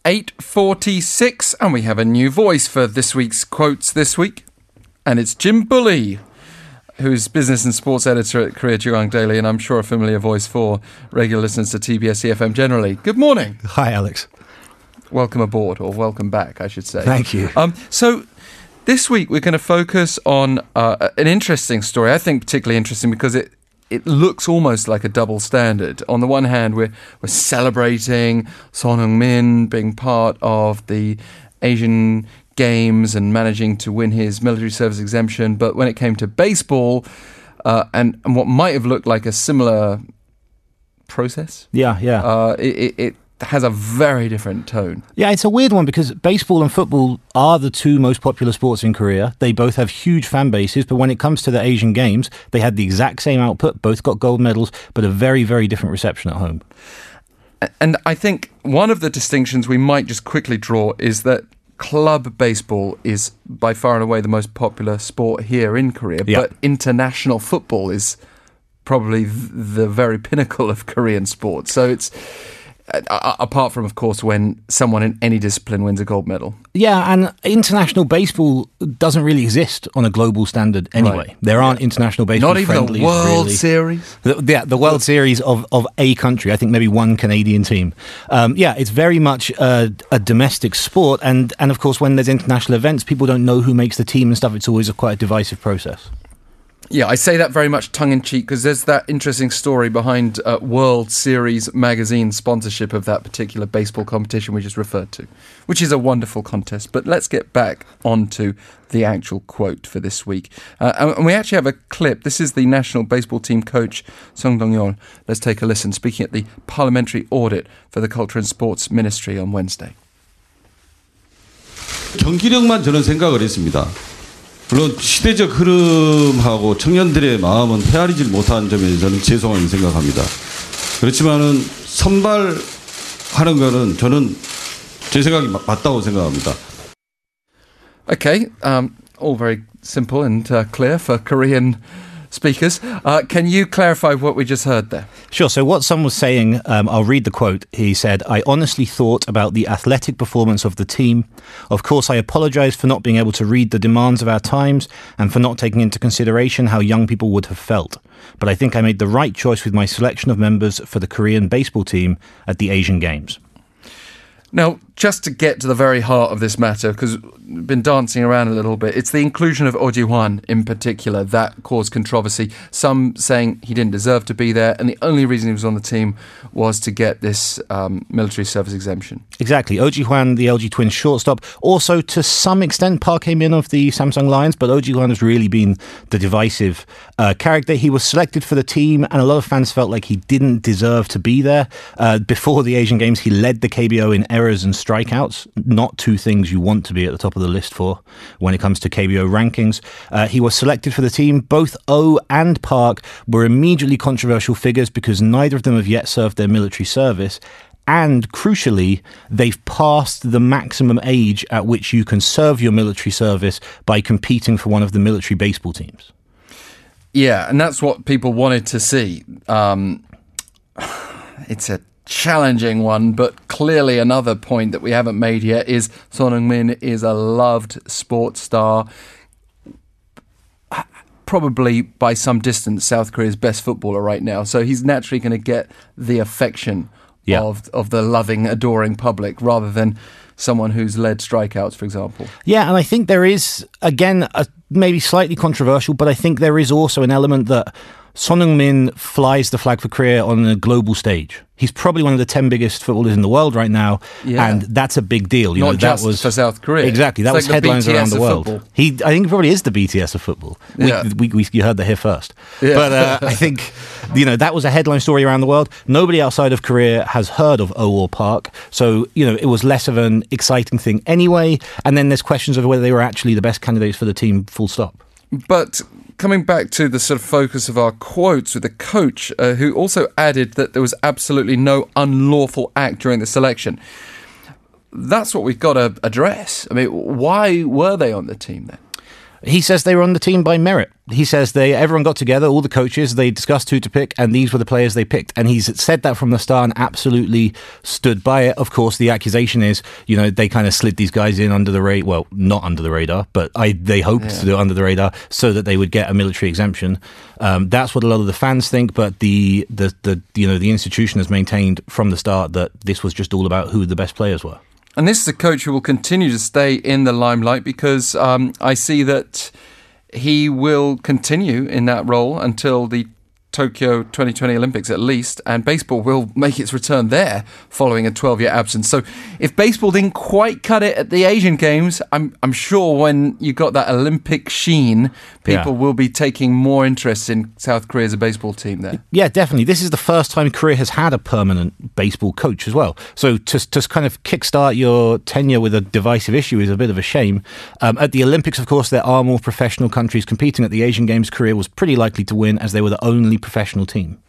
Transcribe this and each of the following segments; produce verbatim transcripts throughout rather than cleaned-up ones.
eight forty-six, and we have a new voice for this week's quotes this week, and it's Jim Bully, who's business and sports editor at Korea Jurong Daily, and I'm sure a familiar voice for regular listeners to T B S E F M generally. Good morning. Hi, Alex. Welcome aboard, or welcome back, I should say. Thank you. Um, so this week we're going to focus on uh, an interesting story, I think particularly interesting because it It looks almost like a double standard. On the one hand, we're we're celebrating Son Heung-min being part of the Asian Games and managing to win his military service exemption. But when it came to baseball, uh, and, and what might have looked like a similar process, Yeah, yeah. uh, it, it, it has a very different tone. Yeah, it's a weird one because baseball and football are the two most popular sports in Korea. They both have huge fan bases, but when it comes to the Asian Games, they had the exact same output, both got gold medals, but a very, very different reception at home. And I think one of the distinctions we might just quickly draw is that club baseball is by far and away the most popular sport here in Korea, Yeah. but international football is probably th- the very pinnacle of Korean sport. So it's Uh, apart from, of course, when someone in any discipline wins a gold medal. Yeah, and international baseball doesn't really exist on a global standard anyway. Right. There aren't international baseball Not even friendlies, the World really. Series? The, yeah, the World Series of, of a country. I think maybe one Canadian team. Um, yeah, it's very much a, a domestic sport. And, and of course, when there's international events, people don't know who makes the team and stuff. It's always a quite a divisive process. Yeah, I say that very much tongue-in-cheek because there's that interesting story behind uh, World Series magazine sponsorship of that particular baseball competition we just referred to, which is a wonderful contest. But let's get back onto the actual quote for this week. Uh, and we actually have a clip. This is the national baseball team coach, Song Dong-yeol. Let's take a listen, speaking at the parliamentary audit for the Culture and Sports Ministry on Wednesday. 경기력만 저는 생각을 했습니다. 물론 시대적 흐름하고 청년들의 마음은 헤아리지 못한 점에 저는 죄송하게 생각합니다. 그렇지만은 선발하는 거는 저는 제 생각이 맞다고 생각합니다. Okay, um, all very simple and uh, clear for Korean speakers. Uh, can you clarify what we just heard there? Sure. So what Son was saying, um, I'll read the quote. He said, "I honestly thought about the athletic performance of the team. Of course, I apologize for not being able to read the demands of our times and for not taking into consideration how young people would have felt. But I think I made the right choice with my selection of members for the Korean baseball team at the Asian Games." Now, just to get to the very heart of this matter, because we've been dancing around a little bit, it's the inclusion of Oh Ji-hwan in particular that caused controversy. Some saying he didn't deserve to be there, and the only reason he was on the team was to get this um, military service exemption. Exactly. Oh Ji-hwan, the L G Twins shortstop. Also, to some extent, Park Hae-min of the Samsung Lions, but Oh Ji-hwan has really been the divisive uh, character. He was selected for the team, and a lot of fans felt like he didn't deserve to be there. Uh, before the Asian Games, he led the K B O in errors and strikeouts, not two things you want to be at the top of the list for when it comes to K B O rankings. Uh, he was selected for the team. Both Oh and Park were immediately controversial figures because neither of them have yet served their military service. And crucially, they've passed the maximum age at which you can serve your military service by competing for one of the military baseball teams. Yeah, and that's what people wanted to see. Um, it's a challenging one, but clearly another point that we haven't made yet is Son Heung-min is a loved sports star. Probably by some distance South Korea's best footballer right now. So he's naturally going to get the affection yeah. of of the loving, adoring public rather than someone who's led strikeouts, for example. Yeah, and I think there is, again, a, maybe slightly controversial, but I think there is also an element that Son Heung-min flies the flag for Korea on a global stage. He's probably one of the ten biggest footballers in the world right now, yeah. and that's a big deal. You Not know, just that was, for South Korea. Exactly, that it's was like headlines the B T S around the world. Football. He, I think he probably is the B T S of football. We, Yeah. we, we, you heard that here first. Yeah. But uh, I think, you know, that was a headline story around the world. Nobody outside of Korea has heard of Oh or Park, so, you know, it was less of an exciting thing anyway. And then there's questions of whether they were actually the best candidates for the team, full stop. But coming back to the sort of focus of our quotes with the coach, uh, who also added that there was absolutely no unlawful act during the selection. That's what we've got to address. I mean, why were they on the team then? He says they were on the team by merit. He says they everyone got together, all the coaches, they discussed who to pick, and these were the players they picked. And he's said that from the start and absolutely stood by it. Of course, the accusation is, you know, they kind of slid these guys in under the radar. Well, not under the radar, but I they hoped yeah. to do it under the radar so that they would get a military exemption. Um, that's what a lot of the fans think. But the, the the you know the institution has maintained from the start that this was just all about who the best players were. And this is a coach who will continue to stay in the limelight because um, I see that he will continue in that role until the Tokyo twenty twenty Olympics at least, and baseball will make its return there following a twelve-year absence. So if baseball didn't quite cut it at the Asian Games, I'm I'm sure when you got that Olympic sheen, people yeah. will be taking more interest in South Korea as a baseball team there. Yeah, definitely. This is the first time Korea has had a permanent baseball coach as well. So to, to kind of kickstart your tenure with a divisive issue is a bit of a shame. Um, at the Olympics, of course, there are more professional countries competing. At the Asian Games, Korea was pretty likely to win as they were the only professional team.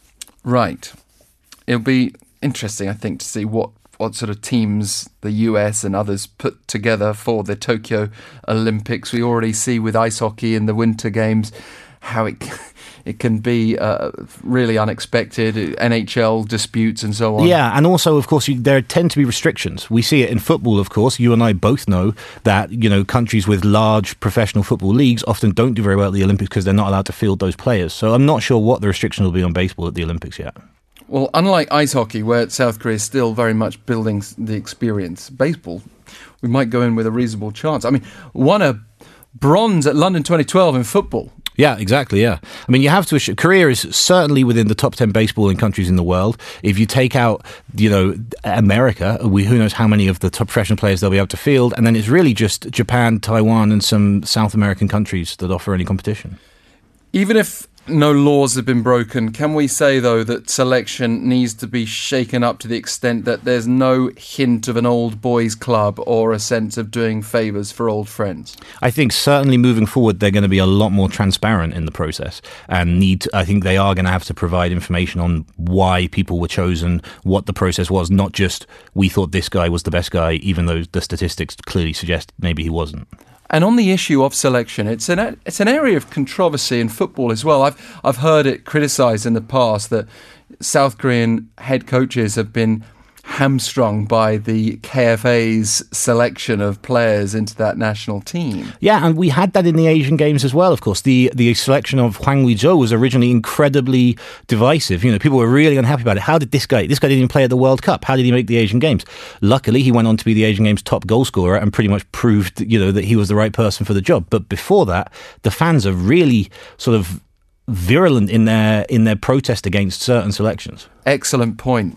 Right. It'll be interesting, I think, to see what, what sort of teams the U S and others put together for the Tokyo Olympics. We already see with ice hockey in the Winter Games how it it can be uh, really unexpected, N H L disputes and so on. Yeah, and also, of course, you, there tend to be restrictions. We see it in football, of course. You and I both know that, you know, countries with large professional football leagues often don't do very well at the Olympics because they're not allowed to field those players. So I'm not sure what the restrictions will be on baseball at the Olympics yet. Well, unlike ice hockey, where South Korea is still very much building the experience, baseball, we might go in with a reasonable chance. I mean, won a bronze at London twenty twelve in football. Yeah, exactly, yeah. I mean, you have to... Korea is certainly within the top ten baseballing countries in the world. If you take out, you know, America, we, who knows how many of the top professional players they'll be able to field, and then it's really just Japan, Taiwan, and some South American countries that offer any competition. Even if no laws have been broken, can we say, though, that selection needs to be shaken up to the extent that there's no hint of an old boys club or a sense of doing favours for old friends? I think certainly moving forward, they're going to be a lot more transparent in the process and need. To, I think they are going to have to provide information on why people were chosen, what the process was, not just we thought this guy was the best guy, even though the statistics clearly suggest maybe he wasn't. And on the issue of selection, it's an it's an area of controversy in football as well. I've I've heard it criticised in the past that South Korean head coaches have been hamstrung by the K F A's selection of players into that national team. Yeah, and we had that in the Asian Games as well, of course. The the selection of Hwang Ui-jo was originally incredibly divisive. You know, people were really unhappy about it. How did this guy, this guy didn't even play at the World Cup. How did he make the Asian Games? Luckily, he went on to be the Asian Games top goal scorer and pretty much proved, you know, that he was the right person for the job. But before that, the fans are really sort of virulent in their in their protest against certain selections. Excellent point.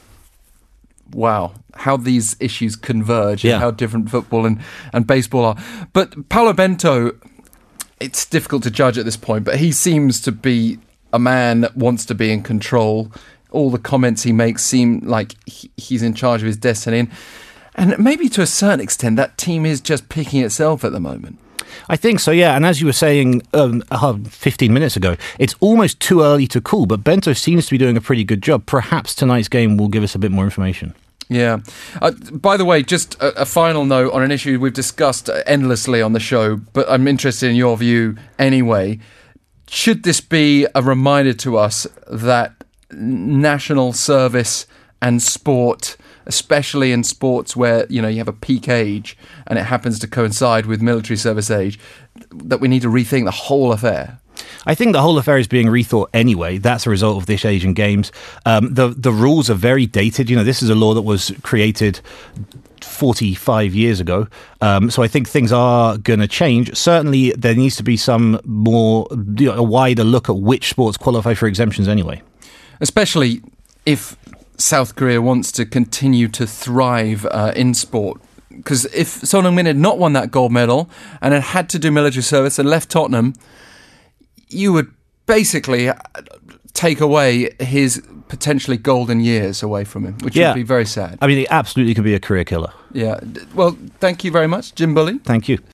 Wow, how these issues converge and yeah. how different football and, and baseball are. But Paulo Bento, it's difficult to judge at this point, but he seems to be a man that wants to be in control. All the comments he makes seem like he, he's in charge of his destiny. And, and maybe to a certain extent, that team is just picking itself at the moment. I think so, yeah. And as you were saying um, fifteen minutes ago, it's almost too early to call, but Bento seems to be doing a pretty good job. Perhaps tonight's game will give us a bit more information. Yeah. Uh, by the way, just a, a final note on an issue we've discussed endlessly on the show, but I'm interested in your view anyway. Should this be a reminder to us that national service and sport, especially in sports where, you know, you have a peak age and it happens to coincide with military service age, that we need to rethink the whole affair? I think the whole affair is being rethought anyway. That's a result of this Asian Games. Um, the the rules are very dated. You know, this is a law that was created forty-five years ago. Um, so I think things are going to change. Certainly, there needs to be some more, you know, a wider look at which sports qualify for exemptions anyway. Especially if South Korea wants to continue to thrive uh, in sport. Because if Son Heung-min had not won that gold medal and had had to do military service and left Tottenham, you would basically take away his potentially golden years away from him, which yeah. would be very sad. I mean, it absolutely could be a career killer. Yeah. Well, thank you very much, Jim Bulley. Thank you.